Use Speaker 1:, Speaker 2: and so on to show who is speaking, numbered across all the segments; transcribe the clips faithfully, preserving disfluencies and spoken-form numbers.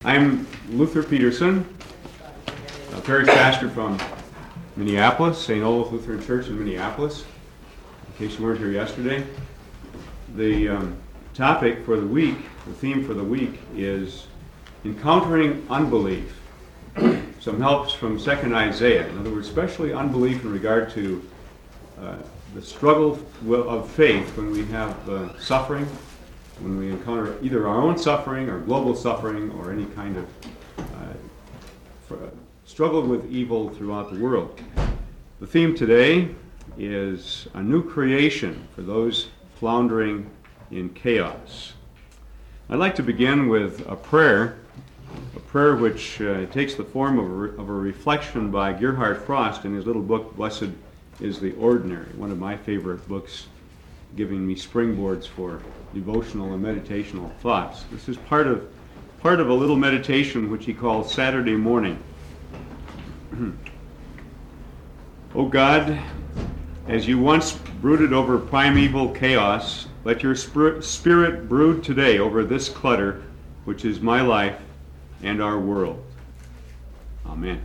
Speaker 1: I'm Luther Peterson, a parish pastor from Minneapolis, Saint Olaf Lutheran Church in Minneapolis. In case you weren't here yesterday, the um, topic for the week, the theme for the week is encountering unbelief. Some helps from Second Isaiah. In other words, especially unbelief in regard to uh, the struggle of faith when we have uh, suffering, when we encounter either our own suffering or global suffering or any kind of uh, for, uh, struggle with evil throughout the world. The theme today is a new creation for those floundering in chaos. I'd like to begin with a prayer, a prayer which uh, takes the form of a, re- of a reflection by Gerhard Frost in his little book, Blessed is the Ordinary, one of my favorite books, giving me springboards for devotional and meditational thoughts. This is part of part of a little meditation which he calls Saturday Morning. O God, as you once brooded over primeval chaos, let your spirit, spirit brood today over this clutter, which is my life and our world. Amen.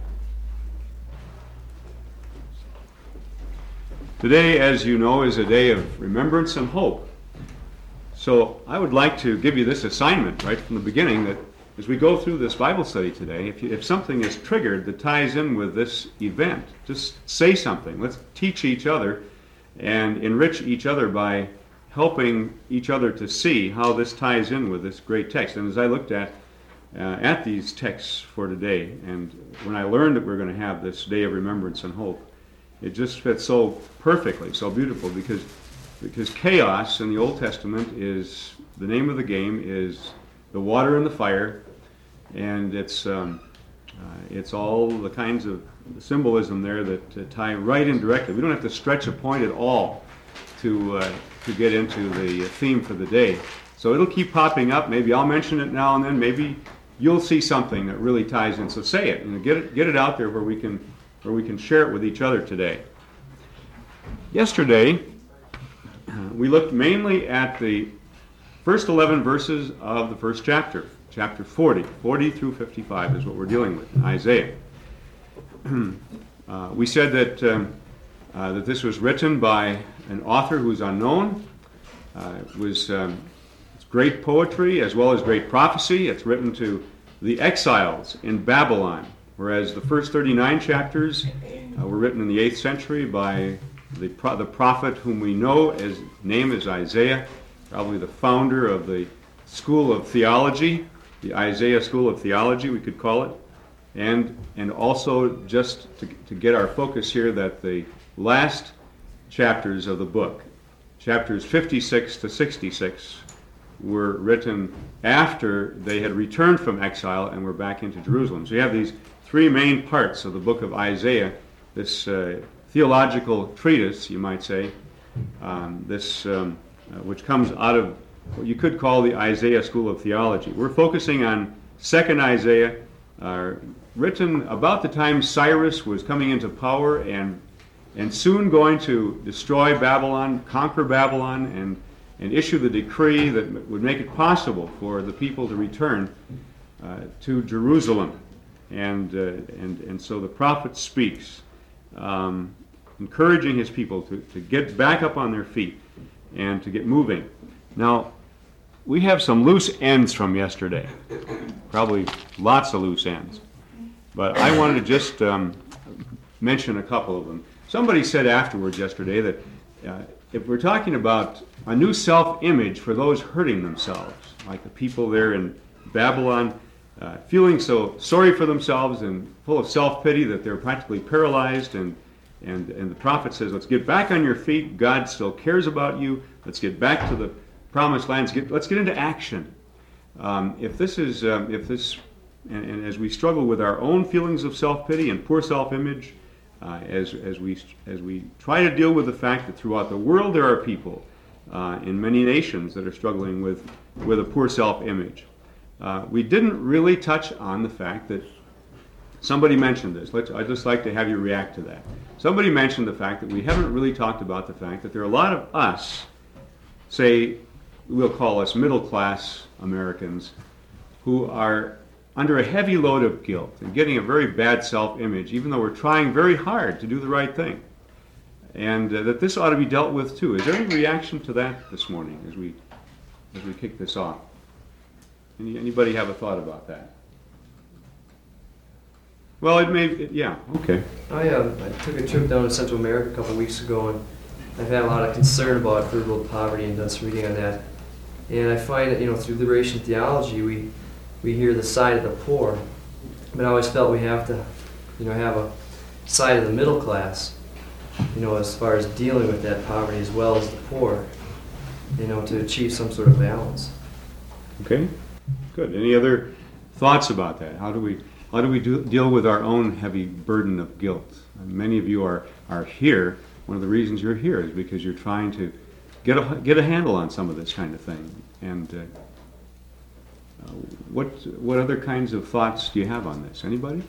Speaker 1: Today, as you know, is a day of remembrance and hope. So I would like to give you this assignment right from the beginning, that as we go through this Bible study today, if, you, if something is triggered that ties in with this event, just say something. Let's teach each other and enrich each other by helping each other to see how this ties in with this great text. And as I looked at uh, at these texts for today, and when I learned that we're going to have this day of remembrance and hope, it just fits so perfectly, so beautiful, because because chaos in the Old Testament is, the name of the game is the water and the fire, and it's um, uh, it's all the kinds of symbolism there that uh, tie right in directly. We don't have to stretch a point at all to uh, to get into the theme for the day. So it'll keep popping up. Maybe I'll mention it now and then. Maybe you'll see something that really ties in. So say it, you know, get it get it out there where we can where we can share it with each other today. Yesterday, we looked mainly at the first eleven verses of the first chapter, chapter forty. forty through fifty-five is what we're dealing with in Isaiah. uh, we said that um, uh, that this was written by an author who's unknown. Uh, it was um, it's great poetry as well as great prophecy. It's written to the exiles in Babylon, whereas the first thirty-nine chapters uh, were written in the eighth century by The, pro- the prophet whom we know as name is Isaiah, probably the founder of the school of theology, the Isaiah School of Theology, we could call it. And and also, just to, to get our focus here, that the last chapters of the book, chapters fifty-six to sixty-six, were written after they had returned from exile and were back into Jerusalem. So you have these three main parts of the book of Isaiah, this uh, theological treatise, you might say, um, this um, uh, which comes out of what you could call the Isaiah School of Theology. We're focusing on Second Isaiah, uh, written about the time Cyrus was coming into power and and soon going to destroy Babylon, conquer Babylon, and and issue the decree that would make it possible for the people to return uh, to Jerusalem. And uh, and and so the prophet speaks, Um, encouraging his people to, to get back up on their feet and to get moving. Now, we have some loose ends from yesterday, probably lots of loose ends, but I wanted to just um, mention a couple of them. Somebody said afterwards yesterday that uh, if we're talking about a new self-image for those hurting themselves, like the people there in Babylon, Uh, feeling so sorry for themselves and full of self-pity that they're practically paralyzed, and, and, and the prophet says, let's get back on your feet. God still cares about you. Let's get back to the promised land. Let's get, let's get into action. Um, if this is, um, if this, and, and as we struggle with our own feelings of self-pity and poor self-image, uh, as, as, we, as we try to deal with the fact that throughout the world there are people uh, in many nations that are struggling with, with a poor self-image. Uh, we didn't really touch on the fact that somebody mentioned this. Let's, I'd just like to have you react to that. Somebody mentioned the fact that we haven't really talked about the fact that there are a lot of us, say, we'll call us middle-class Americans, who are under a heavy load of guilt and getting a very bad self-image, even though we're trying very hard to do the right thing. And uh, that this ought to be dealt with too. Is there any reaction to that this morning as we as we kick this off? Any, anybody have a thought about that? Well, it may, it, yeah, okay.
Speaker 2: I, um, I took a trip down to Central America a couple of weeks ago, and I've had a lot of concern about third world poverty and done some reading on that. And I find that, you know, through liberation theology, we we hear the side of the poor, but I always felt we have to, you know, have a side of the middle class, you know, as far as dealing with that poverty as well as the poor, you know, to achieve some sort of balance.
Speaker 1: Okay, good. Any other thoughts about that? How do we how do we do, deal with our own heavy burden of guilt? And many of you are are here. One of the reasons you're here is because you're trying to get a get a handle on some of this kind of thing. And uh, uh, what what other kinds of thoughts do you have on this? Anybody?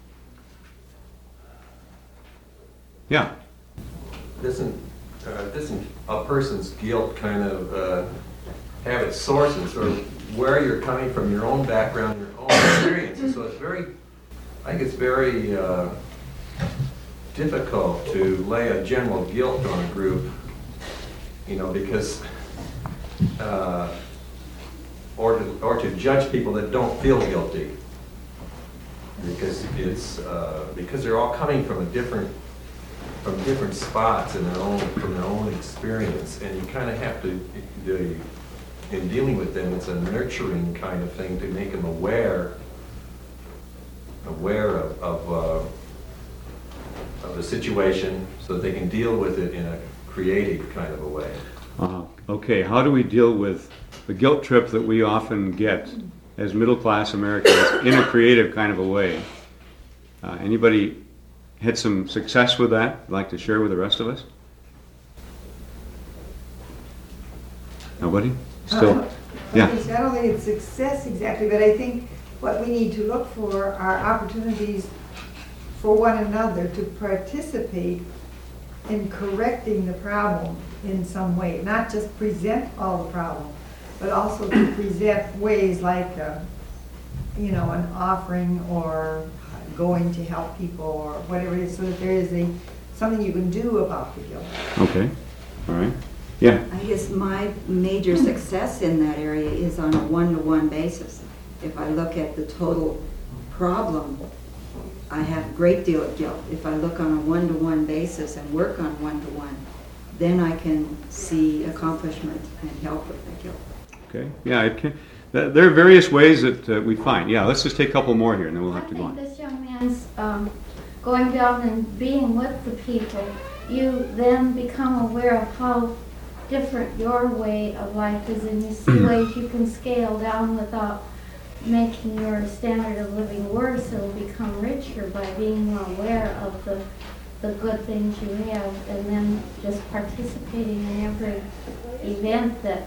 Speaker 1: Yeah.
Speaker 3: Doesn't uh, doesn't a person's guilt kind of uh, have its sources, or where you're coming from, your own background, your own experiences? So it's very, I think it's very uh, difficult to lay a general guilt on a group, you know, because uh, or to or to judge people that don't feel guilty, because it's uh, because they're all coming from a different. from different spots in their own, from their own experience, and you kind of have to, to, in dealing with them, it's a nurturing kind of thing to make them aware, aware of, of, uh, of the situation, so that they can deal with it in a creative kind of a way.
Speaker 1: Uh, okay, how do we deal with the guilt trip that we often get as middle-class Americans in a creative kind of a way? Uh, anybody had some success with that you'd like to share with the rest of us? Nobody? Still?
Speaker 4: Uh,
Speaker 1: Yeah.
Speaker 4: It's not only its success exactly, but I think what we need to look for are opportunities for one another to participate in correcting the problem in some way. Not just present all the problem, but also to present ways like, uh, you know, an offering or going to help people or whatever it is, so that there is a something you can do about the guilt.
Speaker 1: Okay. All right. Yeah.
Speaker 5: I guess my major success in that area is on a one-to-one basis. If I look at the total problem, I have a great deal of guilt. If I look on a one-to-one basis and work on one-to-one, then I can see accomplishment and help with the guilt.
Speaker 1: Okay. Yeah. It can, there are various ways that uh, we find. Yeah. Let's just take a couple more here, and then we'll have to go on.
Speaker 6: This young man's um, going down and being with the people. You then become aware of how different your way of life is, and you see ways you can scale down without making your standard of living worse. It'll become richer by being more aware of the the good things you have, and then just participating in every event that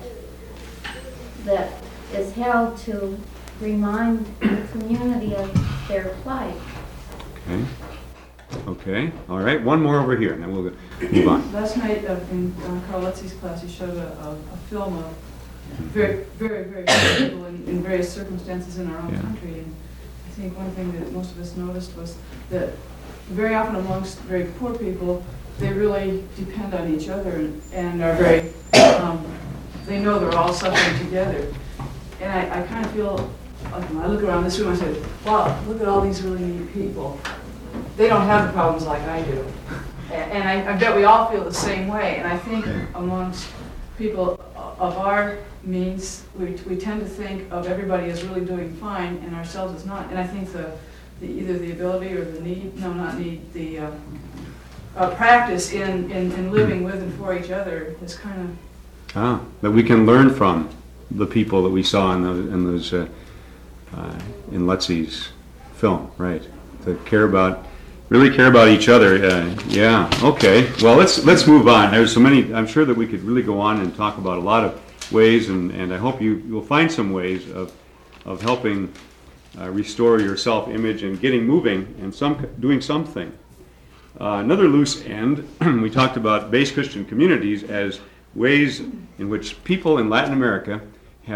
Speaker 6: that is held to remind the community of their plight.
Speaker 1: Okay. Okay. All right. One more over here, and then we'll go, move on.
Speaker 7: Last night uh, in uh, Carl Letzi's class, he showed a, a, a film of very, very, very poor people in, in various circumstances in our own
Speaker 1: Yeah.
Speaker 7: country. And I think one thing that most of us noticed was that very often amongst very poor people, they really depend on each other and, and are very, um, they know they're all suffering together. And I, I kind of feel, like when I look around this room, I say, wow, look at all these really neat people. They don't have the problems like I do. And, and I, I bet we all feel the same way. And I think amongst people of our means, we, we tend to think of everybody as really doing fine and ourselves as not. And I think the, the either the ability or the need, no, not need, the uh, uh, practice in, in, in living with and for each other is kind of...
Speaker 1: Ah, that we can learn from the people that we saw in those, in those uh, uh, in Letzi's film, right? To care about, really care about each other. Uh, yeah. Okay. Well, let's let's move on. There's so many. I'm sure that we could really go on and talk about a lot of ways, and, and I hope you will find some ways of of helping uh, restore your self-image and getting moving and some doing something. Uh, another loose end. We talked about base Christian communities as ways in which people in Latin America have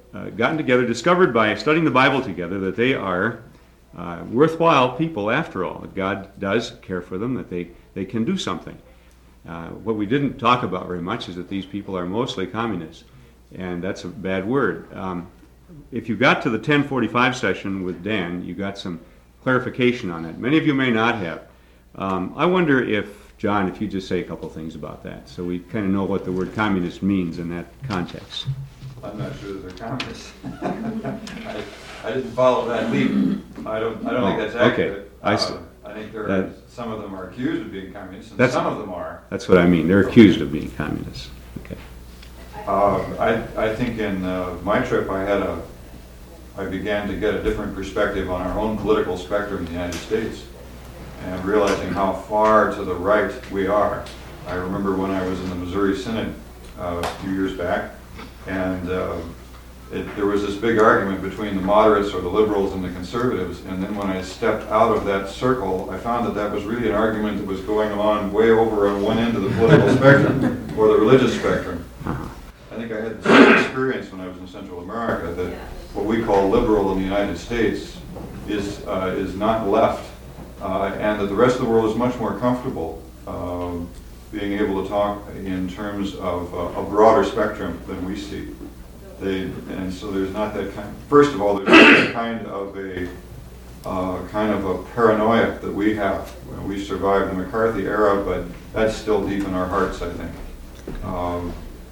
Speaker 1: uh, gotten together, discovered by studying the Bible together that they are uh, worthwhile people after all. That God does care for them, that they, they can do something. Uh, what we didn't talk about very much is that these people are mostly communists, and that's a bad word. Um, if you got to the ten forty-five session with Dan, you got some clarification on that. Many of you may not have. Um, I wonder if, John, if you just say a couple things about that, so we kind of know what the word communist means in that context.
Speaker 8: I'm not sure that they're communists. I, I didn't follow that lead. I don't, I don't think that's
Speaker 1: Oh, okay.
Speaker 8: accurate.
Speaker 1: I see.
Speaker 8: Uh, I think there are,
Speaker 1: That-
Speaker 8: some of them are accused of being communists, and
Speaker 1: That's-
Speaker 8: some of them are.
Speaker 1: That's what I mean. They're accused of being communists. Okay.
Speaker 8: Uh, I, I think in uh, my trip, I had a, I began to get a different perspective on our own political spectrum in the United States, and realizing how far to the right we are. I remember when I was in the Missouri Synod uh, a few years back, and uh, it, there was this big argument between the moderates or the liberals and the conservatives, and then when I stepped out of that circle, I found that that was really an argument that was going on way over on one end of the political spectrum, or the religious spectrum. I think I had the same experience when I was in Central America, that what we call liberal in the United States is, uh, is not left, uh, and that the rest of the world is much more comfortable um, being able to talk in terms of uh, a broader spectrum than we see. They, and so there's not that kind, first of all, there's not that kind of a uh, kind of a paranoia that we have. We survived the McCarthy era, but that's still deep in our hearts, I think. Um,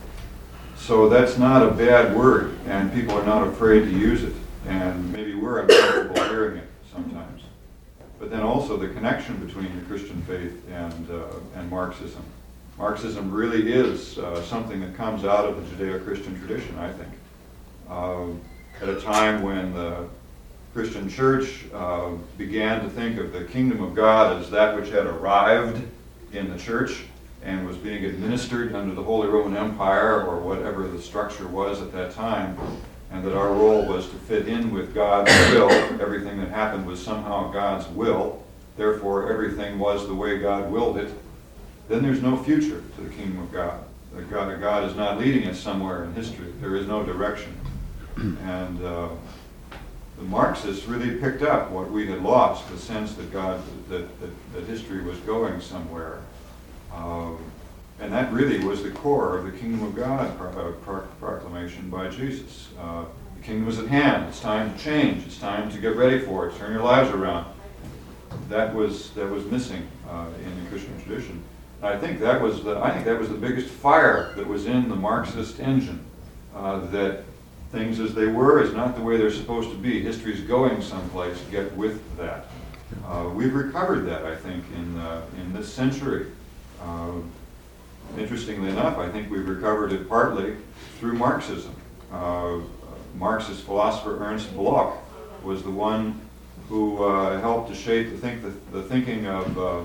Speaker 8: so that's not a bad word, and people are not afraid to use it, and maybe we're uncomfortable hearing it sometimes. But then also the connection between the Christian faith and, uh, and Marxism. Marxism really is uh, something that comes out of the Judeo-Christian tradition, I think. Uh, at a time when the Christian church uh, began to think of the kingdom of God as that which had arrived in the church and was being administered under the Holy Roman Empire, or whatever the structure was at that time, and that our role was to fit in with God's will. Everything that happened was somehow God's will, therefore everything was the way God willed it. Then there's no future to the kingdom of God. The God, God is not leading us somewhere in history. There is no direction. And uh, the Marxists really picked up what we had lost, the sense that God, that, that, that history was going somewhere. Um, and that really was the core of the kingdom of God pro- uh, pro- proclamation by Jesus. Uh, the kingdom is at hand. It's time to change. It's time to get ready for it. Turn your lives around. That was that was missing uh, in the Christian tradition. And I think that was the I think that was the biggest fire that was in the Marxist engine. Uh, that things as they were is not the way they're supposed to be. History's going someplace. Get with that. Uh, we've recovered that, I think, in uh, in this century. Uh, interestingly enough, I think we've recovered it partly through Marxism. Uh, Marxist philosopher Ernst Bloch was the one who uh, helped to shape the, think, the, the thinking of, uh,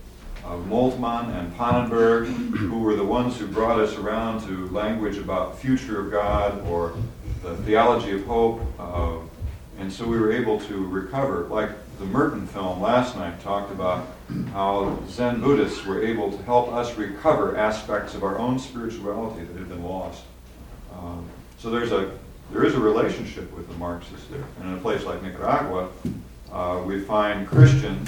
Speaker 8: of Moltmann and Pannenberg, who were the ones who brought us around to language about the future of God or the theology of hope. Uh, and so we were able to recover, like the Merton film last night talked about how Zen Buddhists were able to help us recover aspects of our own spirituality that had been lost. Um, so there's a there is a relationship with the Marxists there. And in a place like Nicaragua, uh, we find Christians,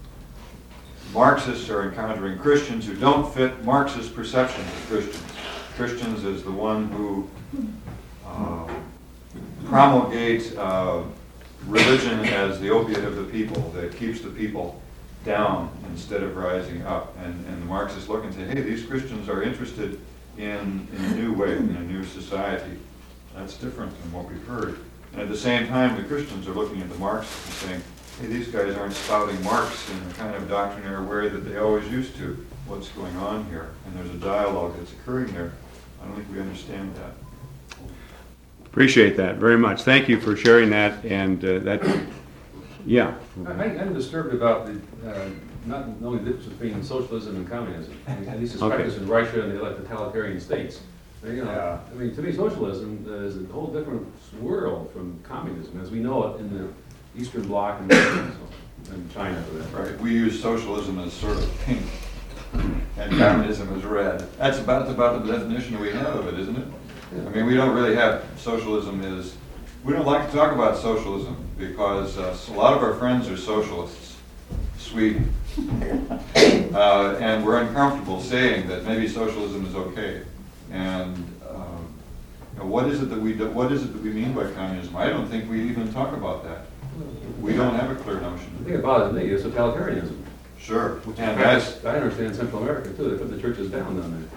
Speaker 8: Marxists are encountering Christians who don't fit Marxist perceptions of Christians. Christians is the one who uh, promulgates uh, religion as the opiate of the people, that keeps the people down instead of rising up. And, and the Marxists look and say, hey, these Christians are interested in, in a new way, in a new society. That's different than what we've heard. And at the same time, the Christians are looking at the Marxists and saying, hey, these guys aren't spouting Marx in the kind of doctrinaire way that they always used to. What's going on here? And there's a dialogue that's occurring there. I don't think we understand that.
Speaker 1: Appreciate that very much. Thank you for sharing that. And uh, that, yeah.
Speaker 9: I, I'm disturbed about the, uh, not knowing the difference between socialism and communism. I mean, at least it's
Speaker 1: Okay.
Speaker 9: practiced in Russia and the other totalitarian states. You know,
Speaker 8: Yeah.
Speaker 9: I mean, to me, socialism is a whole different world from communism, as we know it in the Eastern Bloc and, and China, for that.
Speaker 8: Right. We use socialism as sort of pink, and communism as red. That's about about the definition we have of it, isn't it? I mean, we don't really have, socialism is, we don't like to talk about socialism because uh, a lot of our friends are socialists, Sweden. Uh, and we're uncomfortable saying that maybe socialism is okay. And um, you know, what is it that we do, what is it that we mean by communism? I don't think we even talk about that. We don't have a clear
Speaker 9: The
Speaker 8: notion.
Speaker 9: thing about it to me is totalitarianism.
Speaker 8: Sure.
Speaker 9: Which
Speaker 8: And
Speaker 9: in
Speaker 8: that's,
Speaker 9: fact, I understand in Central America too, they put the churches down down there.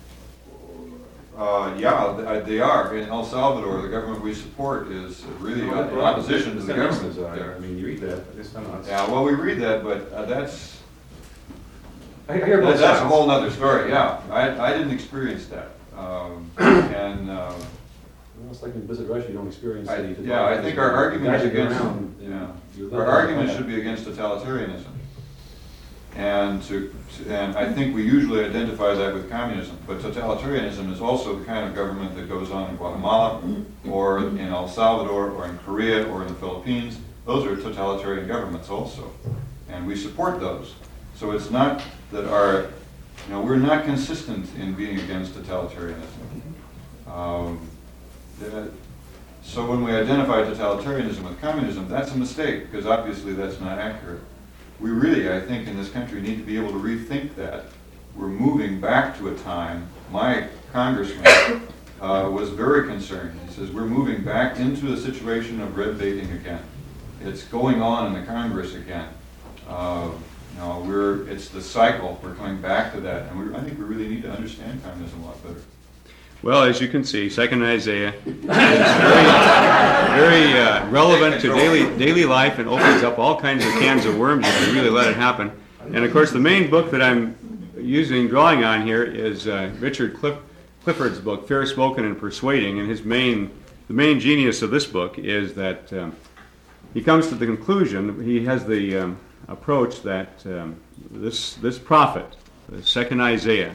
Speaker 8: uh, yeah, th- they are. In El Salvador, the government we support is really
Speaker 9: Well,
Speaker 8: in opposition to the
Speaker 9: Sandinistas
Speaker 8: government
Speaker 9: are.
Speaker 8: there.
Speaker 9: I mean, you read that, I just don't know. it's-
Speaker 8: Yeah, well, we read that, but uh, that's,
Speaker 9: I I hear both
Speaker 8: That- That's a
Speaker 9: sides.
Speaker 8: whole nother story, yeah. I, I didn't experience that. Um, And, uh,
Speaker 9: Well, it's like when you visit Russia, you don't experience
Speaker 8: I-
Speaker 9: the.
Speaker 8: yeah, I think our argument is
Speaker 9: Guys that go
Speaker 8: against-
Speaker 9: around, you know,
Speaker 8: yeah.
Speaker 9: you live
Speaker 8: our
Speaker 9: on
Speaker 8: argument
Speaker 9: that.
Speaker 8: should be against totalitarianism. And to, and I think we usually identify that with communism, but totalitarianism is also the kind of government that goes on in Guatemala, or in El Salvador, or in Korea, or in the Philippines. Those are totalitarian governments also, and we support those. So it's not that our, you know, we're not consistent in being against totalitarianism. Um, that- So when we identify totalitarianism with communism, that's a mistake, because obviously that's not accurate. We really, I think, in this country need to be able to rethink that. We're moving back to a time, my congressman uh, was very concerned. He says, we're moving back into a situation of red baiting again. It's going on in the Congress again. Uh, you know, we're, it's the cycle, we're coming back to that, and we, I think we really need to understand communism a lot better.
Speaker 1: Well, as you can see, Second Isaiah is very, very uh, relevant to daily daily life and opens up all kinds of cans of worms if you really let it happen. And of course, the main book that I'm using, drawing on here, is uh, Richard Cliff, Clifford's book, Fair Spoken and Persuading. And his main, the main genius of this book is that um, he comes to the conclusion, he has the um, approach that um, this this prophet, the Second Isaiah,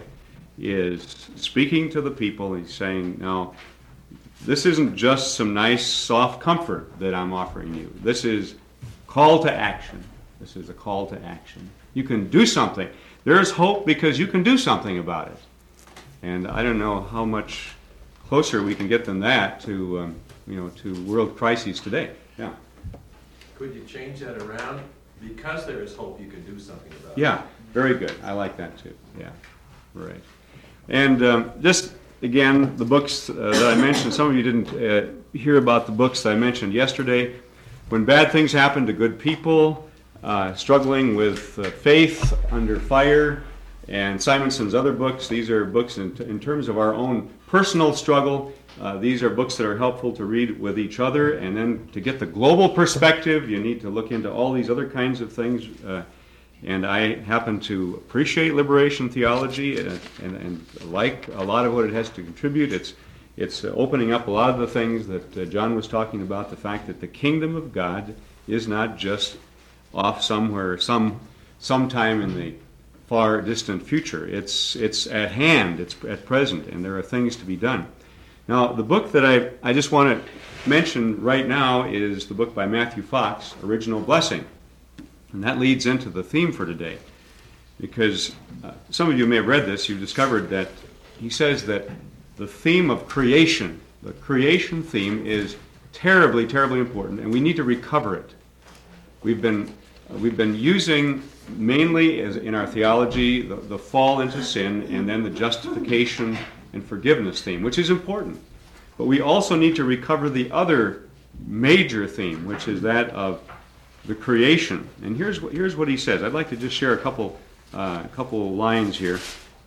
Speaker 1: is speaking to the people. He's saying, no, this isn't just some nice soft comfort that I'm offering you. This is call to action. This is a call to action. You can do something. There's hope because you can do something about it. And I don't know how much closer we can get than that to, um, you know, to world crises today. Yeah.
Speaker 3: Could you change that around? Because there is hope, you can do something about it.
Speaker 1: Yeah, very good. I like that too. Yeah, right. And um, just again, the books uh, that I mentioned, some of you didn't uh, hear about the books that I mentioned yesterday. When Bad Things Happen to Good People, uh, Struggling with uh, Faith Under Fire, and Simonson's other books. These are books in, in terms of our own personal struggle. Uh, these are books that are helpful to read with each other. And then to get the global perspective, you need to look into all these other kinds of things. Uh, And I happen to appreciate liberation theology and, and, and like a lot of what it has to contribute. It's, it's opening up a lot of the things that uh, John was talking about, the fact that the kingdom of God is not just off somewhere, some sometime in the far distant future. It's, it's at hand, it's at present, and there are things to be done. Now, the book that I, I just want to mention right now is the book by Matthew Fox, Original Blessing. And that leads into the theme for today, because uh, some of you may have read this. You've discovered that he says that the theme of creation, the creation theme, is terribly, terribly important, and we need to recover it. We've been uh, we've been using mainly as in our theology the, the fall into sin and then the justification and forgiveness theme, which is important. But we also need to recover the other major theme, which is that of the creation. And here's what here's what he says. I'd like to just share a couple uh, couple lines here.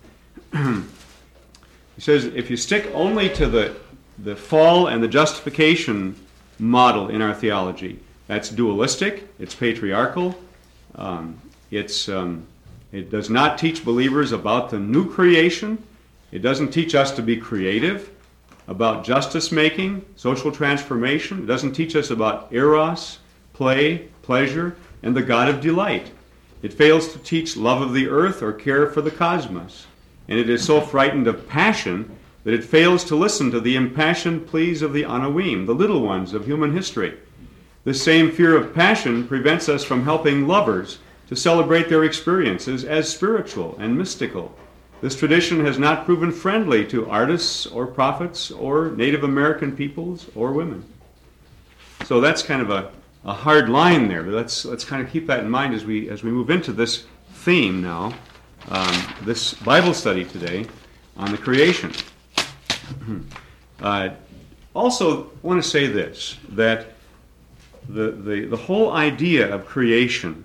Speaker 1: He says, if you stick only to the the fall and the justification model in our theology, that's dualistic. It's patriarchal. Um, it's um, it does not teach believers about the new creation. It doesn't teach us to be creative, about justice making, social transformation. It doesn't teach us about eros, play, pleasure, and the God of delight. It fails to teach love of the earth or care for the cosmos. And it is so frightened of passion that it fails to listen to the impassioned pleas of the Anawim, the little ones of human history. This same fear of passion prevents us from helping lovers to celebrate their experiences as spiritual and mystical. This tradition has not proven friendly to artists or prophets or Native American peoples or women. So that's kind of a, a hard line there. But let's let's kind of keep that in mind as we as we move into this theme now, um, this Bible study today on the creation. uh, also, I want to say this, that the the, the whole idea of creation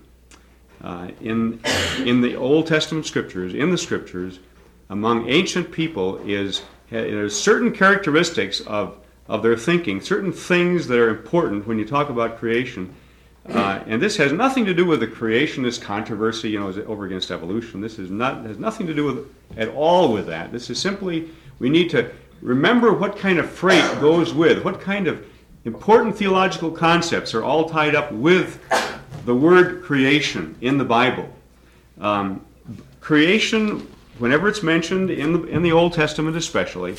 Speaker 1: uh, in in the Old Testament scriptures, in the scriptures, among ancient people is there's certain characteristics of of their thinking, certain things that are important when you talk about creation. Uh, and this has nothing to do with the creationist controversy, you know, is it over against evolution. This is not has nothing to do with at all with that. This is simply, we need to remember what kind of freight goes with, what kind of important theological concepts are all tied up with the word creation in the Bible. Um, creation, whenever it's mentioned in the, in the Old Testament especially,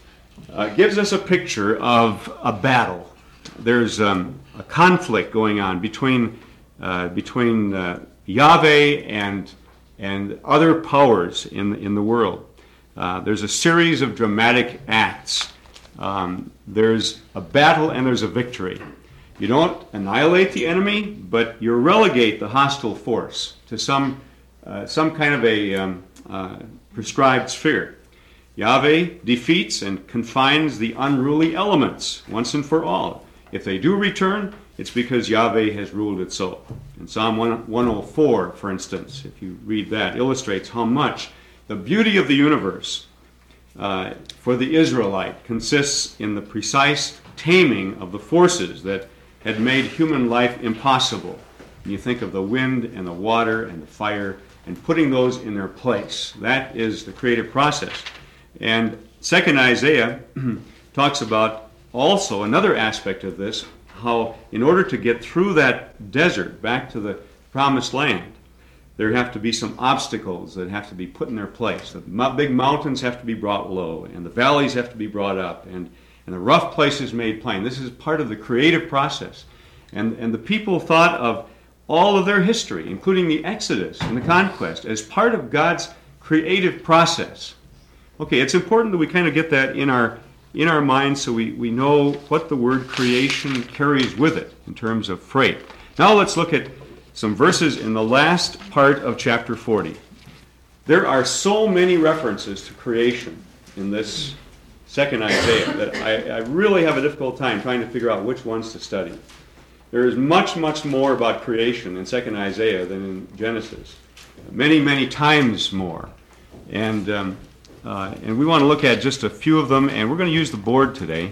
Speaker 1: Uh, gives us a picture of a battle. There's um, a conflict going on between uh, between uh, Yahweh and and other powers in in the world. Uh, there's a series of dramatic acts. Um, there's a battle and there's a victory. You don't annihilate the enemy, but you relegate the hostile force to some uh, some kind of a um, uh, prescribed sphere. Yahweh defeats and confines the unruly elements once and for all. If they do return, it's because Yahweh has ruled it so. In Psalm one oh four, for instance, if you read that, illustrates how much the beauty of the universe uh, for the Israelite consists in the precise taming of the forces that had made human life impossible. And you think of the wind and the water and the fire and putting those in their place. That is the creative process. And Second Isaiah talks about also another aspect of this, how in order to get through that desert back to the promised land, there have to be some obstacles that have to be put in their place. The big mountains have to be brought low, and the valleys have to be brought up, and, and the rough places made plain. This is part of the creative process. And, and the people thought of all of their history, including the Exodus and the conquest, as part of God's creative process. Okay, it's important that we kind of get that in our in our minds so we, we know what the word creation carries with it in terms of freight. Now let's look at some verses in the last part of chapter forty. There are so many references to creation in this second Isaiah that I, I really have a difficult time trying to figure out which ones to study. There is much, much more about creation in second Isaiah than in Genesis. Many, many times more. And um, Uh, and we want to look at just a few of them, and we're going to use the board today.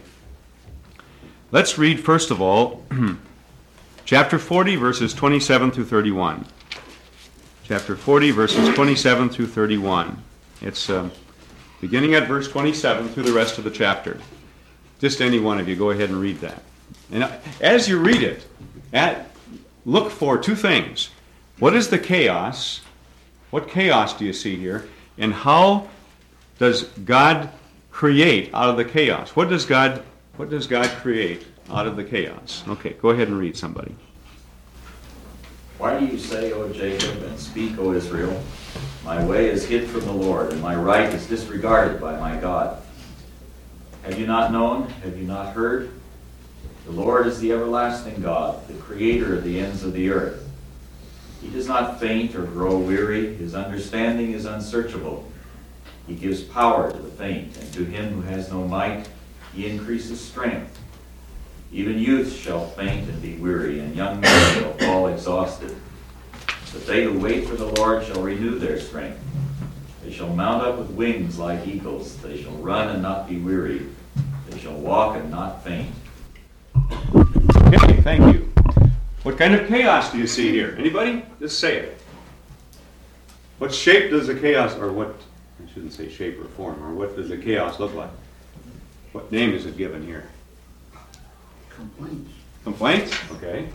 Speaker 1: Let's read, first of all, chapter forty, verses twenty-seven through thirty-one. Chapter forty, verses twenty-seven through thirty-one. It's um, beginning at verse twenty-seven through the rest of the chapter. Just any one of you, go ahead and read that. And as you read it, at, look for two things. What is the chaos? What chaos do you see here? And how does God create out of the chaos? What does God what does God create out of the chaos? Okay, go ahead and read, somebody.
Speaker 10: Why do you say, O Jacob, and speak, O Israel? My way is hid from the Lord, and my right is disregarded by my God. Have you not known? Have you not heard? The Lord is the everlasting God, the creator of the ends of the earth. He does not faint or grow weary. His understanding is unsearchable. He gives power to the faint, and to him who has no might, he increases strength. Even youth shall faint and be weary, and young men shall fall exhausted. But they who wait for the Lord shall renew their strength. They shall mount up with wings like eagles. They shall run and not be weary. They shall walk and not faint.
Speaker 1: Okay, thank you. What kind of chaos do you see here? Anybody? Just say it. What shape does the chaos, or what, I shouldn't say shape or form, or what does the chaos look like? What name is it given here?
Speaker 11: Complaints.
Speaker 1: Complaints? Okay.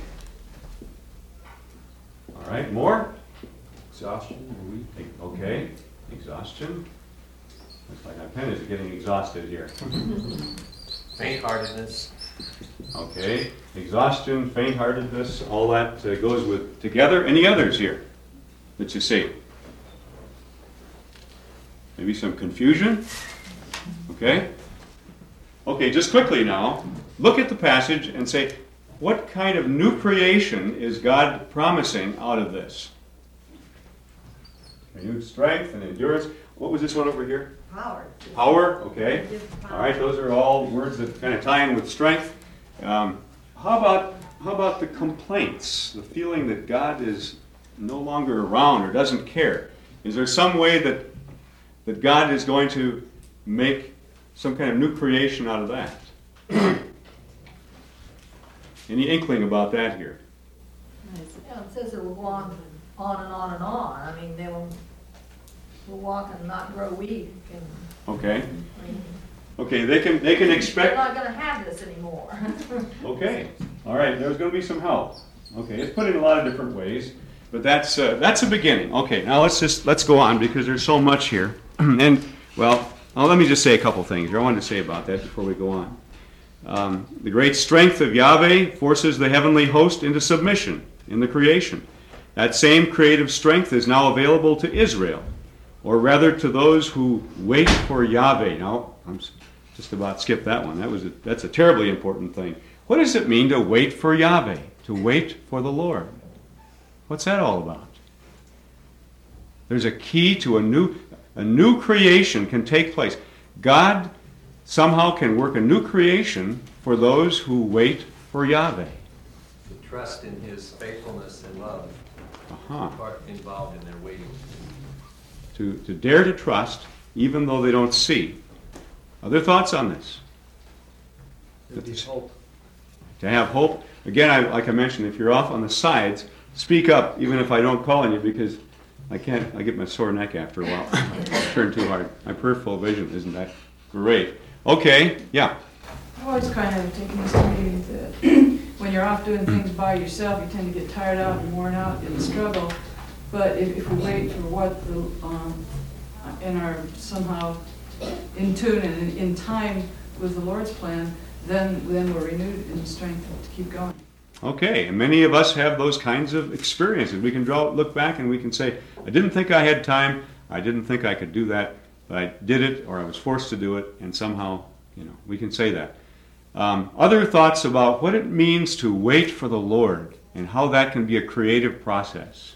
Speaker 1: All right, more?
Speaker 9: Exhaustion,
Speaker 1: Okay, exhaustion. Looks like my pen is getting exhausted here.
Speaker 3: Faint-heartedness.
Speaker 1: Okay, exhaustion, faint-heartedness, all that uh, goes with together. Any others here that you see? maybe some confusion. Okay? Okay, just quickly now, look at the passage and say, what kind of new creation is God promising out of this? Renewed strength and endurance. What was this one over here?
Speaker 4: Power.
Speaker 1: Power, okay.
Speaker 4: Gives power.
Speaker 1: All right, those are all words that kind of tie in with strength. Um, how about how about the complaints? The feeling that God is no longer around or doesn't care. Is there some way that that God is going to make some kind of new creation out of that? Any inkling about that here?
Speaker 12: Yeah, it says it will go on, on and on and on. I mean, they will, will walk and not grow weed. And,
Speaker 1: Okay.
Speaker 12: I mean,
Speaker 1: Okay, they can they can
Speaker 12: they're
Speaker 1: expect.
Speaker 12: not gonna have this anymore.
Speaker 1: Okay. All right. There's going to be some help. Okay. It's put in a lot of different ways, but that's uh, that's a beginning. Okay. Now let's just let's go on because there's so much here. And well, well, let me just say a couple things I wanted to say about that before we go on. Um, the great strength of Yahweh forces the heavenly host into submission in the creation. That same creative strength is now available to Israel, or rather to those who wait for Yahweh. Now, I'm just about skipped that one. That was a, that's a terribly important thing. What does it mean to wait for Yahweh? To wait for the Lord? What's that all about? There's a key to a new a new creation can take place. God somehow can work a new creation for those who wait for Yahweh.
Speaker 3: To trust in his faithfulness and love
Speaker 1: Uh-huh.
Speaker 3: are involved in their waiting.
Speaker 1: To, to dare to trust even though they don't see. Other thoughts on this?
Speaker 2: There'd be hope.
Speaker 1: To have hope. Again, I, like I mentioned, if you're off on the sides, speak up even if I don't call on you because I can't, I get my sore neck after a while. I turn too hard. My peripheral vision isn't that great. Okay, yeah.
Speaker 7: I've always kind of taken this to mean that when you're off doing things by yourself, you tend to get tired out and worn out in the struggle. But if, if we wait for what the, um, and are somehow in tune and in, in time with the Lord's plan, then then we're renewed in strength to keep going.
Speaker 1: Okay, and many of us have those kinds of experiences. We can draw, look back and we can say, I didn't think I had time, I didn't think I could do that, but I did it, or I was forced to do it, and somehow, you know, we can say that. Um, other thoughts about what it means to wait for the Lord and how that can be a creative process.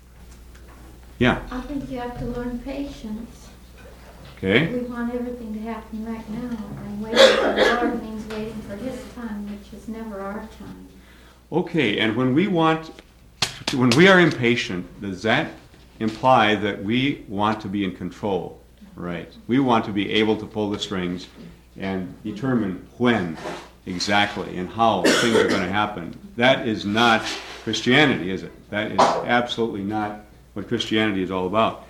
Speaker 1: Yeah.
Speaker 6: I think you have to learn patience.
Speaker 1: Okay.
Speaker 6: We want everything to happen right now, and waiting for the Lord means waiting for His time, which is never our time.
Speaker 1: Okay, and when we want, when we are impatient, does that imply that we want to be in control? Right. We want to be able to pull the strings and determine when exactly and how things are going to happen. That is not Christianity, is it? That is absolutely not what Christianity is all about.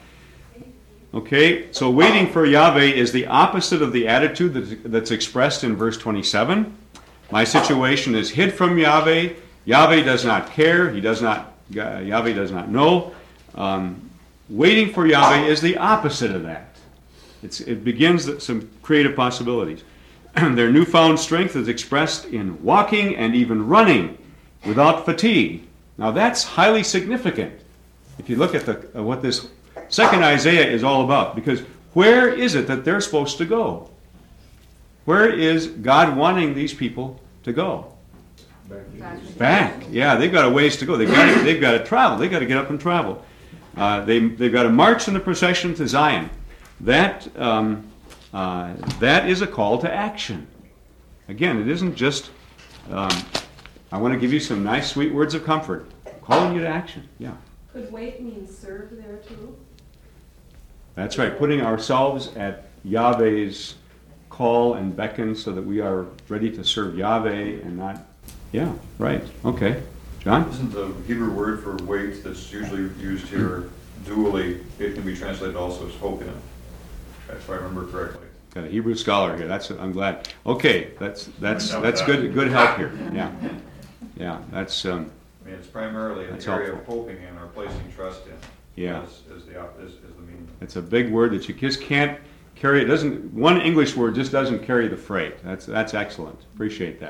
Speaker 1: Okay, so waiting for Yahweh is the opposite of the attitude that's, that's expressed in verse twenty-seven. My situation is hid from Yahweh. Yahweh does not care. He does not. Yahweh does not know. Um, waiting for Yahweh is the opposite of that. It's, it begins some creative possibilities. Their newfound strength is expressed in walking and even running without fatigue. Now that's highly significant. If you look at the, uh, what this second Isaiah is all about, because where is it that they're supposed to go? Where is God wanting these people to go?
Speaker 12: Back.
Speaker 1: Back. Yeah, they've got a ways to go. They've got to, they've got to travel. They've got to get up and travel. Uh, they, they've got to march in the procession to Zion. That, um, uh, that is a call to action. Again, it isn't just, um, I want to give you some nice, sweet words of comfort. Calling you to action. Yeah.
Speaker 13: Could wait mean serve there too?
Speaker 1: That's right. Putting ourselves at Yahweh's call and beckon so that we are ready to serve Yahweh and not... Yeah, right. Okay. John?
Speaker 8: Isn't the Hebrew word for wait that's usually used here dually, it can be translated also as hope in it, if I remember correctly.
Speaker 1: Got a Hebrew scholar here. That's I'm glad. Okay, that's that's that's good good help here. Yeah, yeah. That's um.
Speaker 8: I mean, it's primarily an
Speaker 1: That's
Speaker 8: area
Speaker 1: helpful.
Speaker 8: of hoping in or placing trust in.
Speaker 1: Yeah.
Speaker 8: Is, is the op- is, is the meaning.
Speaker 1: It's a big word that you just can't carry. It doesn't. One English word just doesn't carry the freight. That's that's excellent. Appreciate that.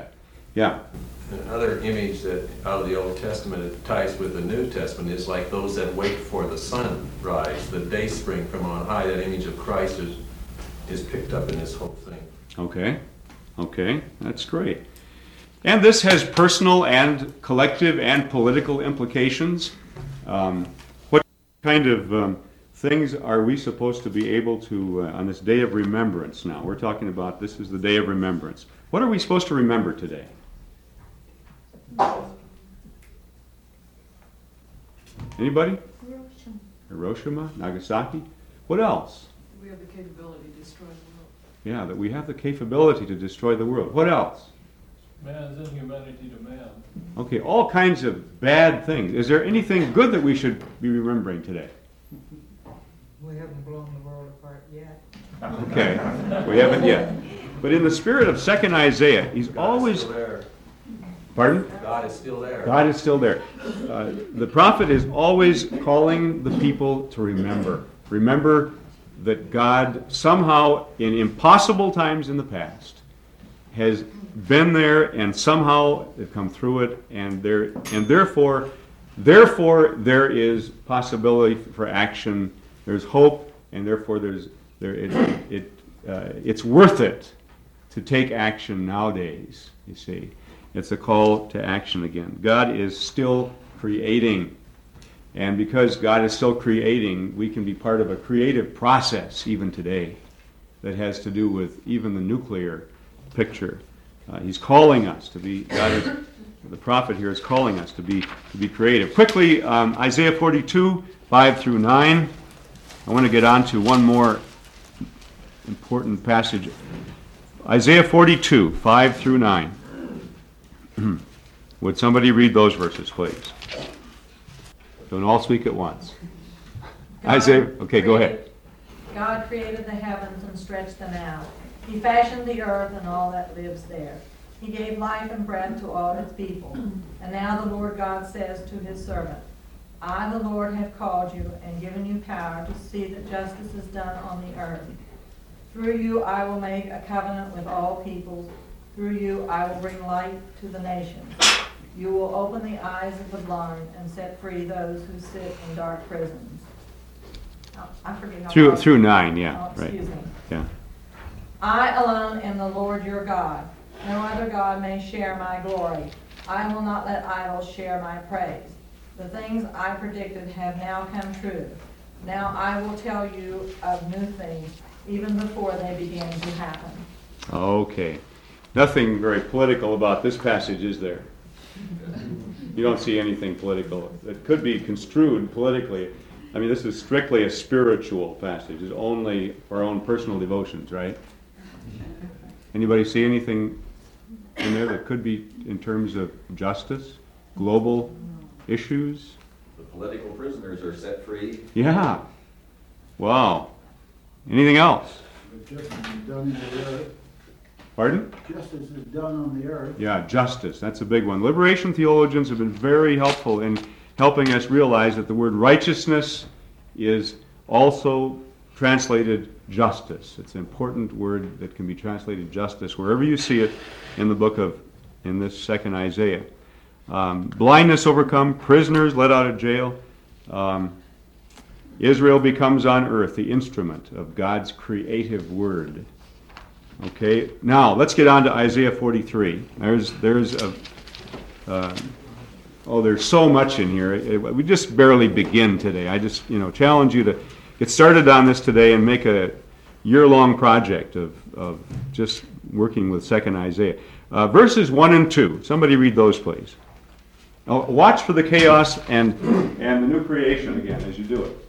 Speaker 1: Yeah.
Speaker 3: Another image that out of the Old Testament it ties with the New Testament is like those that wait for the sunrise, the day spring from on high. That image of Christ is, is picked up in this whole thing.
Speaker 1: Okay. Okay. That's great. And this has personal and collective and political implications. Um, what kind of um, things are we supposed to be able to, uh, on this day of remembrance now? We're talking about this is the day of remembrance. What are we supposed to remember today? Anybody?
Speaker 6: Hiroshima.
Speaker 1: Hiroshima, Nagasaki. What else?
Speaker 7: We have the capability to destroy the world.
Speaker 1: Yeah, that we have the capability to destroy the world. What else?
Speaker 14: Man's inhumanity to man.
Speaker 1: Okay, all kinds of bad things. Is there anything good that we should be remembering today?
Speaker 4: We haven't blown the world apart yet.
Speaker 1: Okay, we haven't yet. But in the spirit of Second Isaiah, he's
Speaker 3: God
Speaker 1: always...
Speaker 3: is still there.
Speaker 1: Pardon?
Speaker 3: God is still there.
Speaker 1: God is still there. Uh, the prophet is always calling the people to remember. Remember that God somehow, in impossible times in the past, has been there and somehow they've come through it, and there and therefore, therefore there is possibility for action. There's hope, and therefore there's there it, it uh, it's worth it to take action nowadays. You see. It's a call to action again. God is still creating. And because God is still creating, we can be part of a creative process even today that has to do with even the nuclear picture. Uh, he's calling us to be, God is, the prophet here is calling us to be to be creative. Quickly, um, Isaiah forty-two, five through nine. I want to get on to one more important passage. Isaiah forty-two, five through nine. Would somebody read those verses, please? Don't all speak at once.
Speaker 12: God
Speaker 1: Isaiah, okay, go ahead.
Speaker 12: God created the heavens and stretched them out. He fashioned the earth and all that lives there. He gave life and breath to all his people. And now the Lord God says to his servant, I, the Lord, have called you and given you power to see that justice is done on the earth. Through you I will make a covenant with all peoples. Through you I will bring light to the nations. You will open the eyes of the blind and set free those who sit in dark prisons. Oh, I forget how
Speaker 1: Through
Speaker 12: far-
Speaker 1: through nine, yeah,
Speaker 12: Oh,
Speaker 1: right.
Speaker 12: excuse me.
Speaker 1: Yeah.
Speaker 12: I alone am the Lord your God. No other God may share my glory. I will not let idols share my praise. The things I predicted have now come true. Now I will tell you of new things, even before they begin to happen.
Speaker 1: Okay. Nothing very political about this passage, is there? You don't see anything political. It could be construed politically. I mean, this is strictly a spiritual passage. It's only for our own personal devotions, right? Anybody see anything in there that could be in terms of justice, global issues?
Speaker 10: The political prisoners are set free.
Speaker 1: Yeah. Wow. Anything else?
Speaker 11: Justice is done in the earth.
Speaker 1: Pardon?
Speaker 11: Justice is done on the earth.
Speaker 1: Yeah, justice. That's a big one. Liberation theologians have been very helpful in helping us realize that the word righteousness is also translated justice. It's an important word that can be translated justice wherever you see it in the book of, in this second Isaiah. Um, blindness overcome, prisoners let out of jail. Um, Israel becomes on earth the instrument of God's creative word. Okay, now let's get on to Isaiah forty-three. There's, there's a, uh, oh, there's so much in here. It, we just barely begin today. I just, you know, challenge you to get started on this today and make a year-long project of, of just working with second Isaiah. Uh, verses one and two. Somebody read those, please. Now, watch for the chaos and and the new creation again as you do it.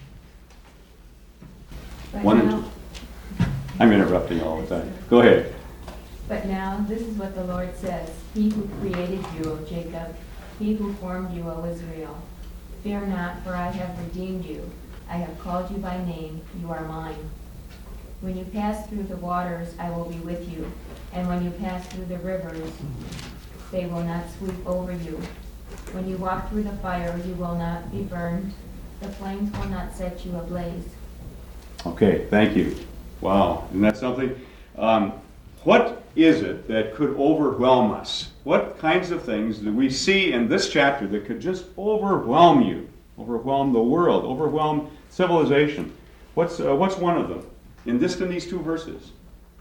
Speaker 15: But
Speaker 1: One and
Speaker 15: now,
Speaker 1: two. I'm interrupting all the time. Go ahead.
Speaker 15: but now this is what the Lord says, He who created you, O Jacob, He who formed you, O Israel. Fear not, for I have redeemed you. I have called you by name, you are mine. When you pass through the waters, I will be with you, and when you pass through the rivers, they will not sweep over you. When you walk through the fire, you will not be burned. The flames will not set you ablaze.
Speaker 1: Okay, thank you. Wow, isn't that something? Um, what is it that could overwhelm us? What kinds of things do we see in this chapter that could just overwhelm you, overwhelm the world, overwhelm civilization? What's, uh, what's one of them in just in these two verses?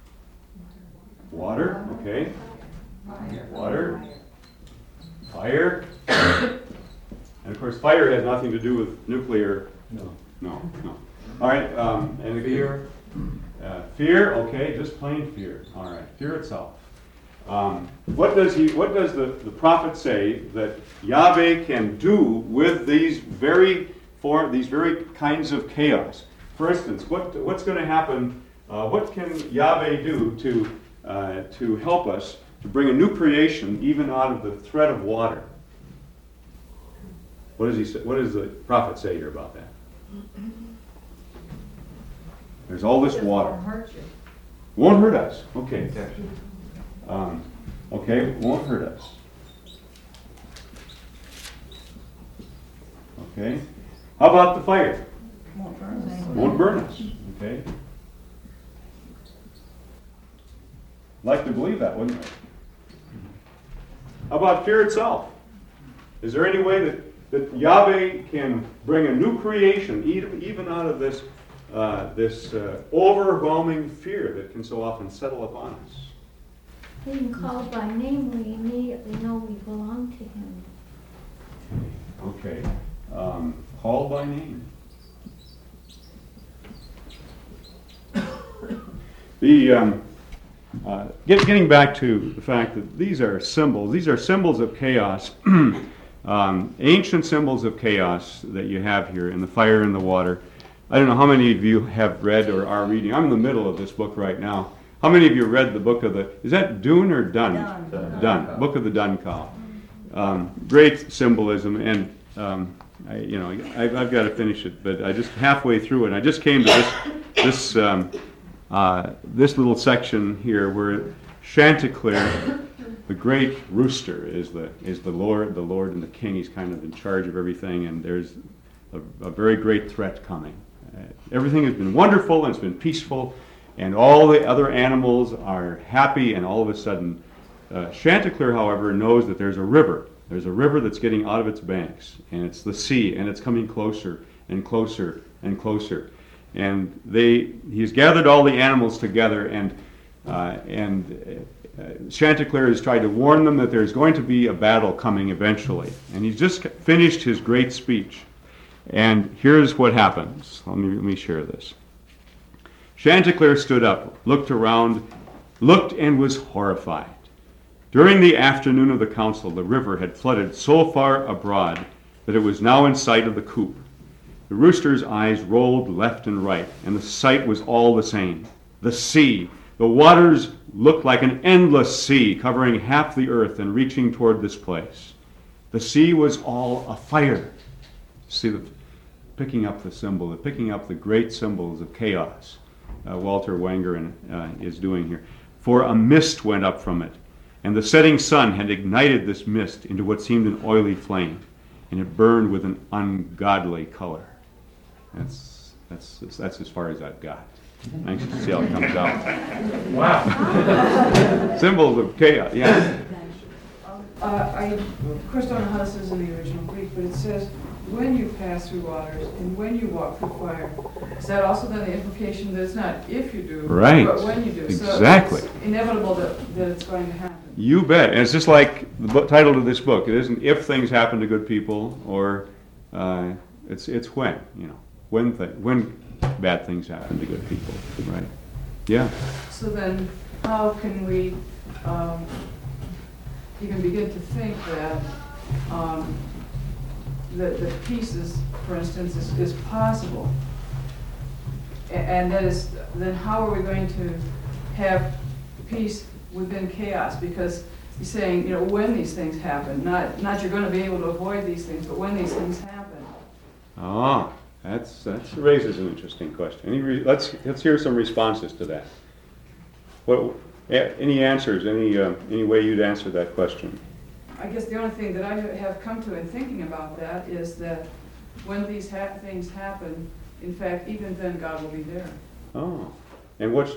Speaker 1: Water, okay. Water. Fire. And of course, fire has nothing to do with nuclear.
Speaker 9: No.
Speaker 1: No, no. All right. Um, and fear. Uh, fear. Okay, just plain fear. All right, fear itself. Um, what does he? What does the, the prophet say that Yahweh can do with these very for these very kinds of chaos? For instance, what what's going to happen? Uh, what can Yahweh do to uh, to help us to bring a new creation even out of the threat of water? What does he say? What does the prophet say here about that? There's all this water.
Speaker 12: Won't hurt you.
Speaker 1: Won't hurt us. Okay. Um, okay, won't hurt us. Okay. How about the fire?
Speaker 12: Won't burn us.
Speaker 1: Won't burn us. Okay. Like to believe that, wouldn't I? How about fear itself? Is there any way that, that Yahweh can bring a new creation, even, even out of this, uh, this uh, overwhelming fear that can so often settle upon us?
Speaker 6: Being called by name, we immediately know we belong to him.
Speaker 1: Okay. Um, called by name. The um, uh, get, getting back to the fact that these are symbols. These are symbols of chaos, um, ancient symbols of chaos that you have here in the fire and the water. I don't know how many of you have read or are reading. I'm in the middle of this book right now. How many of you read the book of the? Is that Dune or Dun?
Speaker 12: Dun.
Speaker 1: Dun. Book of the Dun Cow. Um, great symbolism, and um, I, you know, I, I've got to finish it, but I just halfway through it. And I just came to this this um, uh, this little section here where Chanticleer, the great rooster, is the is the Lord, the Lord and the King. He's kind of in charge of everything, and there's a, a very great threat coming. Uh, everything has been wonderful and it's been peaceful, and all the other animals are happy, and all of a sudden, uh, Chanticleer, however, knows that there's a river. There's a river that's getting out of its banks, and it's the sea, and it's coming closer and closer and closer. And they, he's gathered all the animals together, and uh, and uh, Chanticleer has tried to warn them that there's going to be a battle coming eventually. And he's just finished his great speech. And here's what happens. Let me, let me share this. Chanticleer stood up, looked around, looked and was horrified. During the afternoon of the council, the river had flooded so far abroad that it was now in sight of the coop. The rooster's eyes rolled left and right, and the sight was all the same. The sea, the waters looked like an endless sea covering half the earth and reaching toward this place. The sea was all afire. See, the, picking up the symbol, the picking up the great symbols of chaos, uh, Walter Wangerin uh, is doing here. For a mist went up from it, and the setting sun had ignited this mist into what seemed an oily flame, and it burned with an ungodly color. That's that's that's as far as I've got. Anxious to see how it comes out. Wow. Symbols of chaos. Yeah.
Speaker 7: Uh, I, of course, don't know how this is in the original Greek, but it says, when you pass through waters and when you walk through fire. Is that also then the implication that it's not if you do,
Speaker 1: Right.
Speaker 7: but when you do?
Speaker 1: Exactly.
Speaker 7: So it's inevitable that, that it's going to happen.
Speaker 1: You bet. And it's just like the book, title of this book. It isn't if things happen to good people, or uh, it's it's when, you know, when th- when bad things happen to good people, right? Yeah.
Speaker 7: So then, how can we um, even begin to think that um, that, that peace is, for instance, is, is possible? A- and that is, then how are we going to have peace within chaos? Because he's saying, you know, when these things happen, not not you're going to be able to avoid these things, but when these things happen.
Speaker 1: Ah, that's that's raises an interesting question. Any re- let's let's hear some responses to that. What a- any answers? Any uh, any way you'd answer that question?
Speaker 7: I guess the only thing that I have come to in thinking about that is that when these ha- things happen, in fact, even then God will be there.
Speaker 1: Oh, and what's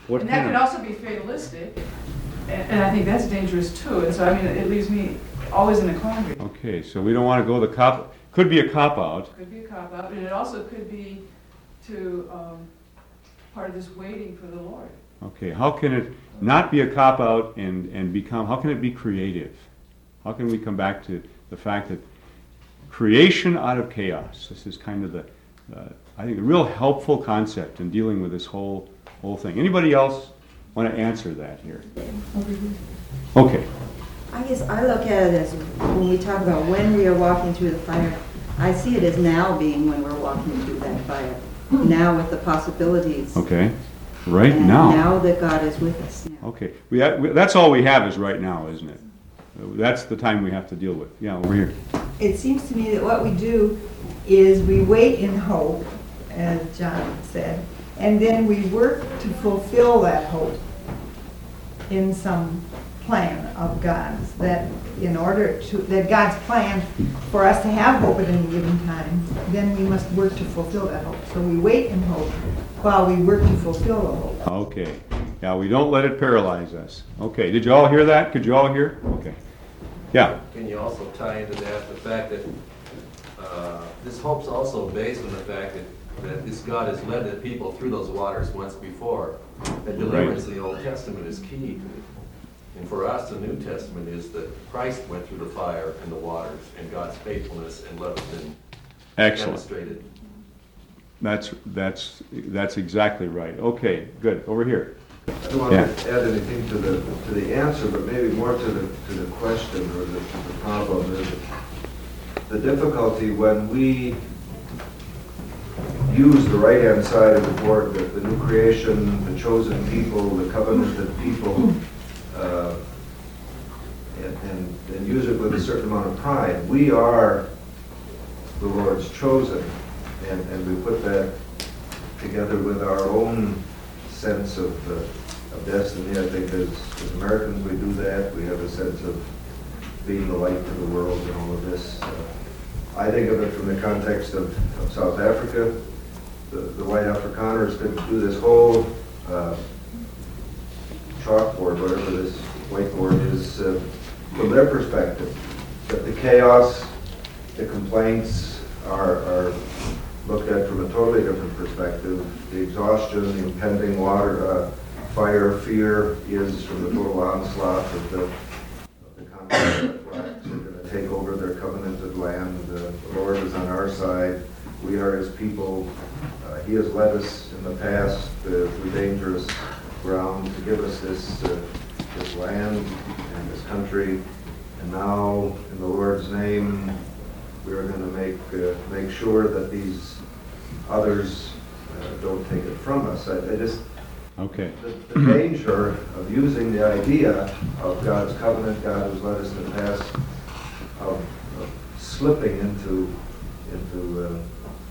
Speaker 1: What
Speaker 7: And that
Speaker 1: kind
Speaker 7: could
Speaker 1: of-
Speaker 7: also be fatalistic, and, and I think that's dangerous too, and so, I mean, it leaves me always in a quandary.
Speaker 1: Okay, so we don't want to go the cop, could be a cop-out.
Speaker 7: Could be a cop-out, and it also could be to, um, part of this waiting for the Lord.
Speaker 1: Okay, how can it not be a cop-out and, and become, how can it be creative? How can we come back to the fact that creation out of chaos, this is kind of the, uh, I think, a real helpful concept in dealing with this whole, whole thing. Anybody else want to answer that here? Okay,
Speaker 5: I guess I look at it as when we talk about when we are walking through the fire, I see it as now being when we're walking through that fire. Now with the possibilities.
Speaker 1: okay, right
Speaker 5: And
Speaker 1: now.
Speaker 5: Now that God is with us now.
Speaker 1: Okay, we, ha- we- that's all we have is right now, isn't it? Uh, That's the time we have to deal with. Yeah, over here.
Speaker 4: It seems to me that what we do is we wait in hope, as John said, and then we work to fulfill that hope in some plan of God's, that in order to, that God's plan for us to have hope at any given time, then we must work to fulfill that hope. So we wait in hope while we work to fulfill the hope.
Speaker 1: Okay, yeah, we don't let it paralyze us. Okay, did you all hear that? Could you all hear? Okay. Yeah,
Speaker 3: Can you also tie into that the fact that uh, this hope's also based on the fact that, that this God has led the people through those waters once before. That deliverance in the Old Testament is key. And for us, the New Testament is that Christ went through the fire and the waters, and God's faithfulness and love has been
Speaker 1: excellent.
Speaker 3: demonstrated.
Speaker 1: That's, that's, that's exactly right. Okay, good. Over here.
Speaker 16: I don't want
Speaker 1: Yeah.
Speaker 16: to add anything to the, to the answer, but maybe more to the, to the question or the, to the problem is the difficulty when we use the right-hand side of the board, the, the new creation, the chosen people, the covenanted people, uh, and, and, and use it with a certain amount of pride. We are the Lord's chosen, and, and we put that together with our own sense of, uh, of destiny. I think as, as Americans we do that. We have a sense of being the light to the world and all of this. Uh, I think of it from the context of, of South Africa. The, the white Afrikaners could do this whole uh, chalkboard, whatever this whiteboard is, uh, from their perspective. But the chaos, the complaints are, are looked at from a totally different perspective. The exhaustion, the impending water, uh, fire, fear is from the total onslaught of the, of the conflict of the blacks. They're going to take over their covenanted land. Uh, the Lord is on our side. We are His people. Uh, he has led us in the past uh, through dangerous ground to give us this, uh, this land and this country. And now, in the Lord's name, we are going to make uh, make sure that these others uh, don't take it from us. I, I just
Speaker 1: Okay.
Speaker 16: the, the danger of using the idea of God's covenant, God has led us in the past, of, of slipping into into uh,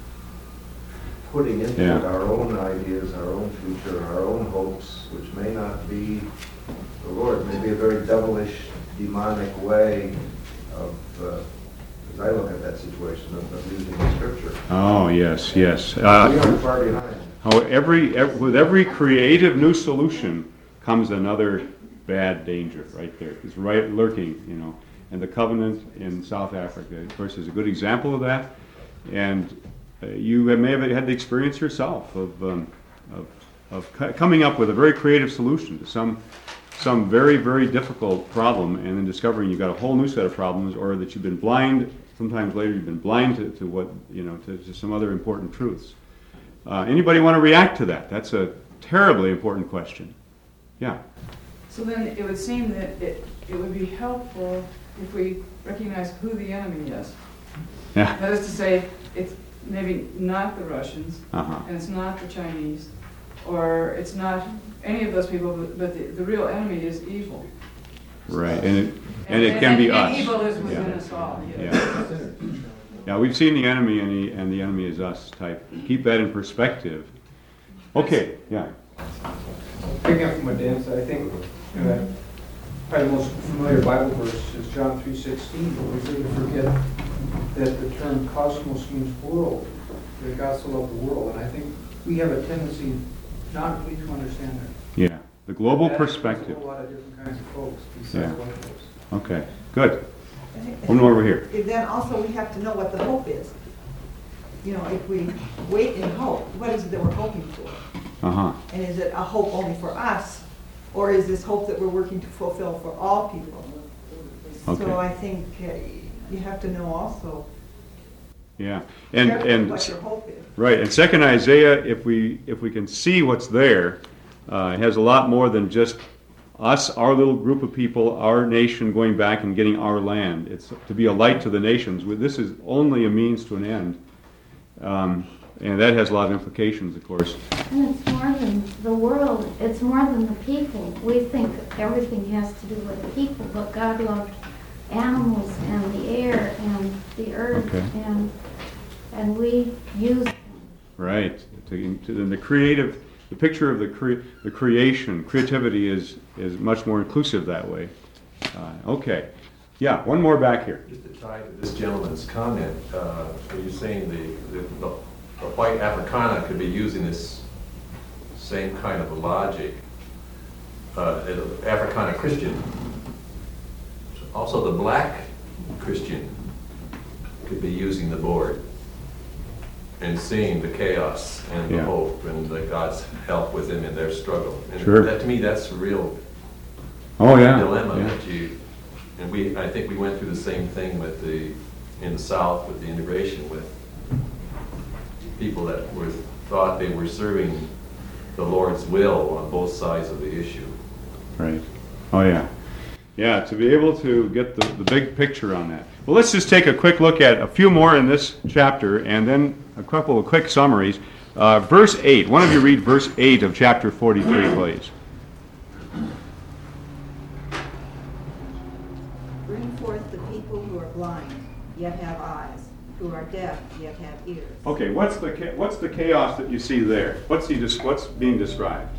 Speaker 16: putting into
Speaker 1: Yeah.
Speaker 16: it our own ideas, our own future, our own hopes, which may not be the Lord, may be a very devilish, demonic way of. Uh, as I look at that situation of, of using the Scripture.
Speaker 1: Oh, yes, yes.
Speaker 16: we
Speaker 1: Uh,
Speaker 16: aren't far behind.
Speaker 1: how every, ev with every creative new solution comes another bad danger right there. It's right lurking, you know. And the covenant in South Africa, of course, is a good example of that. And uh, you may have had the experience yourself of, um, of, of co- coming up with a very creative solution to some, some very, very difficult problem, and then discovering you've got a whole new set of problems, or that you've been blind. Sometimes later you've been blind to, to what, you know, to, to some other important truths. Uh, anybody want to react to that? That's a terribly important question. Yeah.
Speaker 7: So then it would seem that it, it would be helpful if we recognize who the enemy is.
Speaker 1: Yeah.
Speaker 7: That is to say, it's maybe not the Russians,
Speaker 1: Uh-huh.
Speaker 7: and it's not the Chinese, or it's not any of those people, but, but the, the real enemy is evil.
Speaker 1: Right, and it, and it can be
Speaker 7: and
Speaker 1: us.
Speaker 7: evil is within
Speaker 1: Yeah.
Speaker 7: us all.
Speaker 1: Yeah. Yeah, we've seen the enemy and the, and the enemy is us type. Keep that in perspective. Okay, yeah.
Speaker 17: Picking up from what Dan said, I think uh, probably the most familiar Bible verse is John three sixteen, but we seem to forget that the term cosmos means world, that God so loved the world, and I think we have a tendency not really to understand that.
Speaker 1: Yeah. The global
Speaker 17: That includes
Speaker 1: perspective.
Speaker 17: A whole lot of different kinds of folks
Speaker 1: Yeah.
Speaker 17: besides white folks.
Speaker 1: Okay, good. One more over here.
Speaker 4: Then also we have to know what the hope is. You know, if we wait and hope, what is it that we're hoping for?
Speaker 1: Uh-huh.
Speaker 4: And is it a hope only for us, or is this hope that we're working to fulfill for all people?
Speaker 1: Okay.
Speaker 4: So I think uh, you have to know also
Speaker 1: Yeah, and,
Speaker 4: carefully
Speaker 1: and,
Speaker 4: what your hope is.
Speaker 1: right, and Second Isaiah, if we, if we can see what's there, uh, it has a lot more than just us, our little group of people, our nation going back and getting our land. It's to be a light to the nations. This is only a means to an end. Um, and that has a lot of implications, of course.
Speaker 6: And it's more than the world, it's more than the people. We think everything has to do with the people, but God loved animals and the air and the earth,
Speaker 1: Okay.
Speaker 6: and and we use them.
Speaker 1: Right. To, to, and the creative, the picture of the cre- the creation, creativity is is much more inclusive that way. Uh, okay. Yeah, one more back here.
Speaker 3: Just to tie to this gentleman's comment, uh, are you saying the, the, the the white Africana could be using this same kind of logic, uh, as a Africana Christian? Also, the black Christian could be using the board and seeing the chaos and the
Speaker 1: Yeah.
Speaker 3: hope and the God's help with them in their struggle. And
Speaker 1: Sure.
Speaker 3: that, to me, that's a real
Speaker 1: Oh, yeah.
Speaker 3: dilemma
Speaker 1: Yeah.
Speaker 3: that you, and we, I think we went through the same thing with the, in the South with the integration with people that were, thought they were serving the Lord's will on both sides of the issue.
Speaker 1: Right. Oh, yeah. Yeah, to be able to get the, the big picture on that. Well, let's just take a quick look at a few more in this chapter and then a couple of quick summaries. Uh, verse eight. One of you read verse eight of chapter forty-three, please.
Speaker 5: Bring forth the people who are blind, yet have eyes, who are deaf, yet have ears.
Speaker 1: Okay, what's the cha- what's the chaos that you see there? What's he des- what's being described?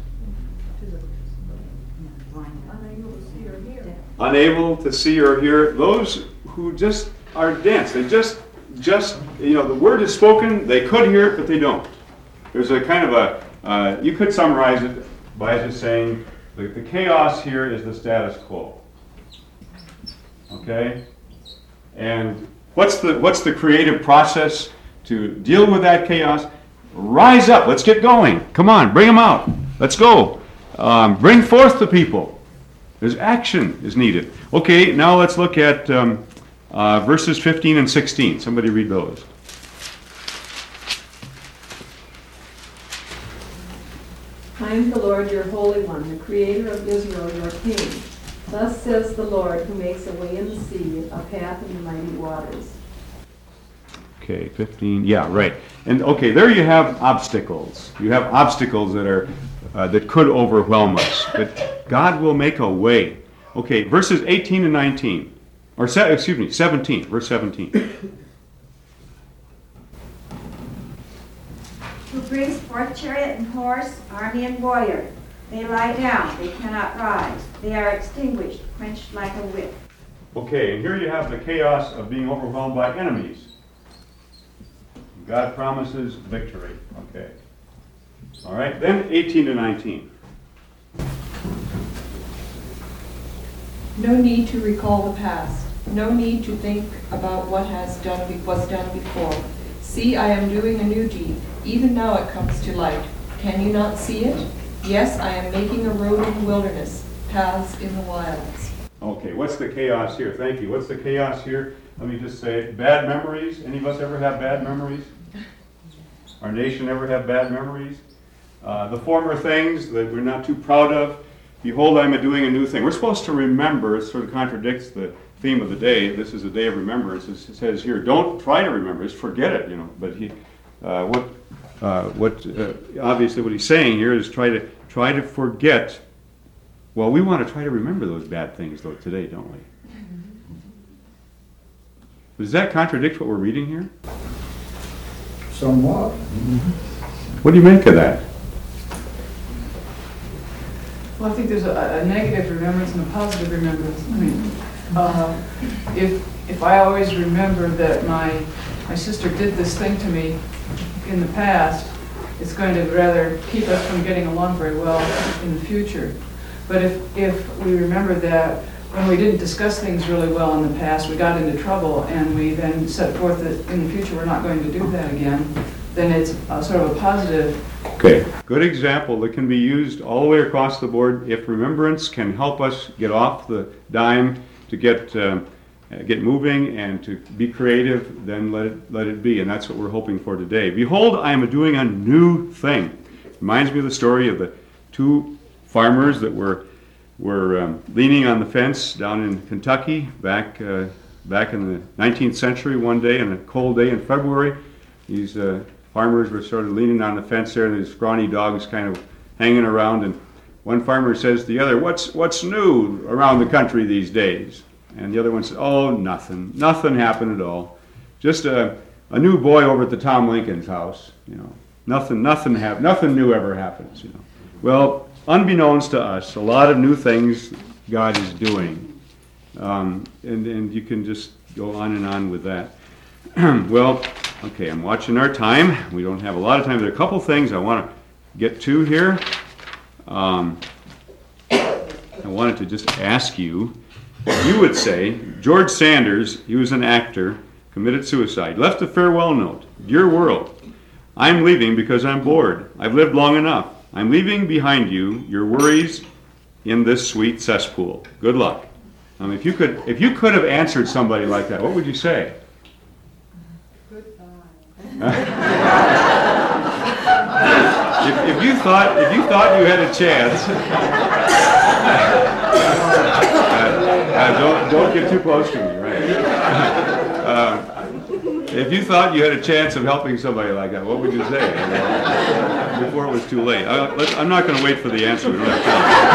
Speaker 12: Unable to see or hear.
Speaker 1: Unable to see or hear. Those who just are dense. They just just you know the word is spoken. They could hear it, but they don't. There's a kind of a uh, you could summarize it by just saying the, the chaos here is the status quo. Okay, and what's the what's the creative process to deal with that chaos? Rise up. Let's get going. Come on, bring them out. Let's go. Um, bring forth the people. There's action is needed. Okay, now let's look at um, uh, verses fifteen and sixteen. Somebody read those.
Speaker 13: I am the Lord your Holy One, the Creator of Israel, your King. Thus says the Lord, who makes a way in the sea, a path in the mighty waters.
Speaker 1: Okay, fifteen. Yeah, right. And okay, there you have obstacles. You have obstacles that are uh, that could overwhelm us, but God will make a way. Okay, verses eighteen and nineteen, or se- excuse me, seventeen. Verse seventeen.
Speaker 18: Who brings forth chariot and horse, army and warrior. They lie down, they cannot rise. They are extinguished, quenched like a wick.
Speaker 1: Okay, and here you have the chaos of being overwhelmed by enemies. God promises victory. Okay. All right, then eighteen to nineteen.
Speaker 19: No need to recall the past. No need to think about what has done was done before. See, I am doing a new deed. Even now it comes to light. Can you not see it? Yes, I am making a road in the wilderness, paths in the wilds.
Speaker 1: Okay, what's the chaos here? Thank you. What's the chaos here? Let me just say, bad memories. Any of us ever have bad memories? Our nation ever have bad memories? Uh, the former things that we're not too proud of. Behold, I'm doing a new thing. We're supposed to remember. It sort of contradicts the theme of the day. This is a day of remembrance. It says here, don't try to remember. Just forget it. You know. But he, uh, what, uh, what, uh, obviously, what he's saying here is try to try to forget. Well, we want to try to remember those bad things, though, today, don't we? Does that contradict what we're reading here?
Speaker 11: Somewhat.
Speaker 1: What do you make of that?
Speaker 7: Well, I think there's a, a negative remembrance and a positive remembrance. I mean, uh, if if I always remember that my my sister did this thing to me in the past, it's going to rather keep us from getting along very well in the future. But if, if we remember that when we didn't discuss things really well in the past, we got into trouble, and we then set forth that in the future we're not going to do that again, then it's a sort of a positive.
Speaker 1: Okay, good example that can be used all the way across the board. If remembrance can help us get off the dime, to get um, get moving and to be creative, then let it let it be, and that's what we're hoping for today. Behold, I am doing a new thing. Reminds me of the story of the two farmers that were were um, leaning on the fence down in Kentucky back uh, back in the nineteenth century. One day, on a cold day in February, these uh, farmers were sort of leaning on the fence there, and these scrawny dogs kind of hanging around. And one farmer says to the other, "What's what's new around the country these days?" And the other one says, "Oh, nothing. Nothing happened at all. Just a a new boy over at the Tom Lincoln's house. You know, nothing nothing hap- Nothing new ever happens. You know." Well, unbeknownst to us, a lot of new things God is doing, um, and and you can just go on and on with that. Well, okay, I'm watching our time. We don't have a lot of time. There are a couple things I want to get to here. Um, I wanted to just ask you, you would say, George Sanders, he was an actor, committed suicide, left a farewell note. Dear world, I'm leaving because I'm bored. I've lived long enough. I'm leaving behind you your worries in this sweet cesspool. Good luck. Um, if you could, if you could have answered somebody like that, what would you say? if, if you thought, if you thought you had a chance, uh, uh, don't don't get too close to me, right? uh, if you thought you had a chance of helping somebody like that, what would you say? Uh, before it was too late. I, let's, I'm not going to wait for the answer. We don't have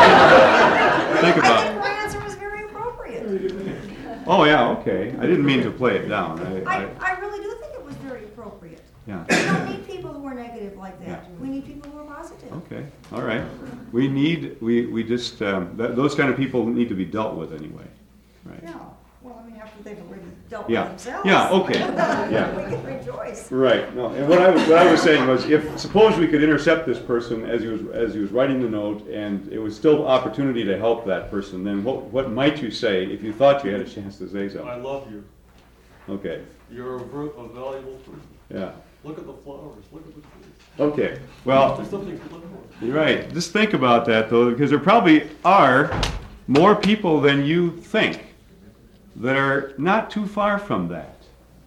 Speaker 1: time. Think about it.
Speaker 12: My answer was very appropriate.
Speaker 1: Oh yeah, okay. I didn't mean to play it down. I,
Speaker 12: I,
Speaker 1: I,
Speaker 12: I really do think it was very appropriate.
Speaker 1: yeah.
Speaker 12: We don't need people who are negative like that.
Speaker 1: Yeah.
Speaker 12: We need people who are positive.
Speaker 1: Okay, all right. We need, we, we just, um, th- those kind of people need to be dealt with anyway, right?
Speaker 12: Yeah, well, I mean, after they've already dealt
Speaker 1: Yeah.
Speaker 12: with themselves.
Speaker 1: Yeah, okay. Yeah.
Speaker 12: We can rejoice.
Speaker 1: Right, no, and what I was, what I was saying was, if, suppose we could intercept this person as he was, as he was writing the note, and it was still opportunity to help that person, then what, what might you say if you thought you had a chance to say
Speaker 14: I
Speaker 1: something?
Speaker 14: love you.
Speaker 1: Okay,
Speaker 14: You're a, ver- a valuable person.
Speaker 1: yeah,
Speaker 14: Look at the flowers, look at the trees.
Speaker 1: okay, well,
Speaker 14: There's something to look for.
Speaker 1: you're right. Just think about that, though, because there probably are more people than you think that are not too far from that.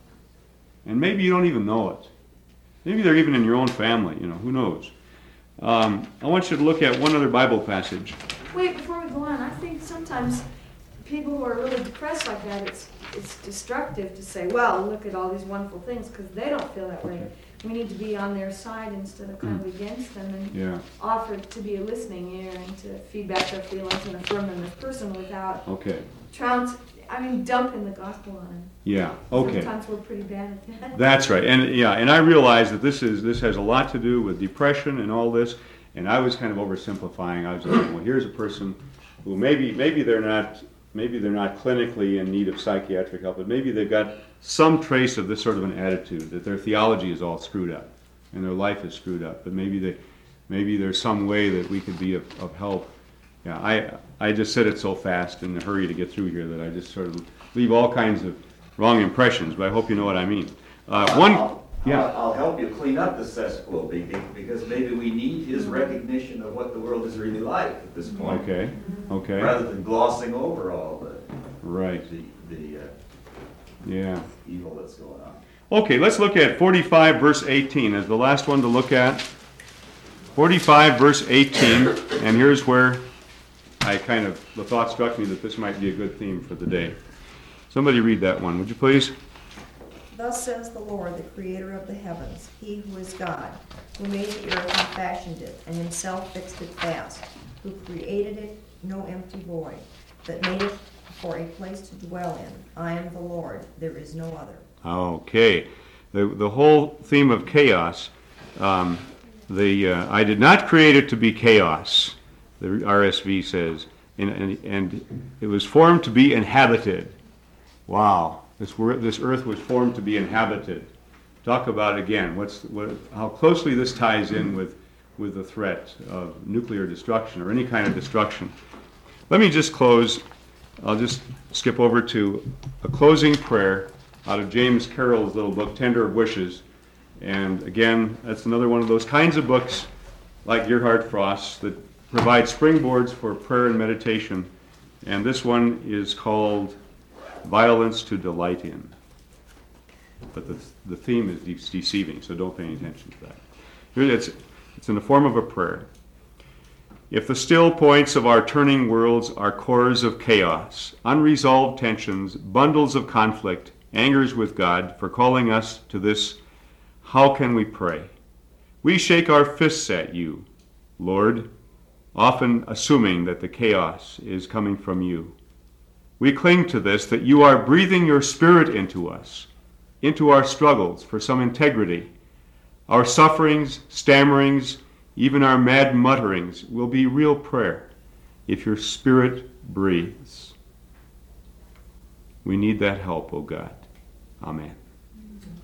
Speaker 1: And maybe you don't even know it. Maybe they're even in your own family, you know, who knows. Um, I want you to look at one other Bible passage.
Speaker 20: Wait, before we go on, I think sometimes people who are really depressed like that, it's it's destructive to say, well, look at all these wonderful things, because they don't feel that way. We need to be on their side instead of kind of against them, and
Speaker 1: Yeah.
Speaker 20: offer to be a listening ear and to feedback their feelings and affirm them as person without
Speaker 1: Okay,
Speaker 20: trounce, I mean, dumping the gospel on them.
Speaker 1: yeah, okay.
Speaker 20: Sometimes we're pretty bad at that.
Speaker 1: That's right, and yeah, and I realize that this is this has a lot to do with depression and all this, and I was kind of oversimplifying. I was like, well, here's a person who maybe maybe they're not maybe they're not clinically in need of psychiatric help, but maybe they've got some trace of this sort of an attitude that their theology is all screwed up and their life is screwed up, but maybe they maybe there's some way that we could be of, of help. Yeah, I I just said it so fast in a hurry to get through here that I just sort of leave all kinds of wrong impressions, but I hope you know what I mean. Uh, one,
Speaker 10: I'll,
Speaker 1: yeah.
Speaker 10: I'll, I'll help you clean up the cesspool be- because maybe we need his recognition of what the world is really like at this point.
Speaker 1: Okay, okay.
Speaker 10: Rather than glossing over all the
Speaker 1: Right.
Speaker 10: the, the uh,
Speaker 1: Yeah.
Speaker 10: evil that's going on.
Speaker 1: Okay, let's look at forty-five verse eighteen as the last one to look at. forty-five verse eighteen, and here's where I kind of, the thought struck me that this might be a good theme for the day. Somebody read that one, would you please?
Speaker 12: Thus says the Lord, the creator of the heavens, he who is God, who made the earth and fashioned it, and himself fixed it fast, who created it, no empty void, but made it for a place to dwell in. I am the Lord, there is no other.
Speaker 1: Okay. The, the whole theme of chaos, um, the uh, I did not create it to be chaos, the R S V says, and, and, and it was formed to be inhabited. Wow. This, this earth was formed to be inhabited. Talk about, again, what's, what, how closely this ties in with with the threat of nuclear destruction or any kind of destruction. Let me just close. I'll just skip over to a closing prayer out of James Carroll's little book, Tender Wishes. And again, that's another one of those kinds of books like Gerhard Frost that provide springboards for prayer and meditation. And this one is called Violence to Delight In. But the, the theme is de- deceiving, so don't pay any attention to that. Here it's, it's in the form of a prayer. If the still points of our turning worlds are cores of chaos, unresolved tensions, bundles of conflict, angers with God for calling us to this, how can we pray? We shake our fists at you, Lord, often assuming that the chaos is coming from you. We cling to this, that you are breathing your spirit into us, into our struggles for some integrity. Our sufferings, stammerings, even our mad mutterings will be real prayer if your spirit breathes. We need that help, O God. Amen.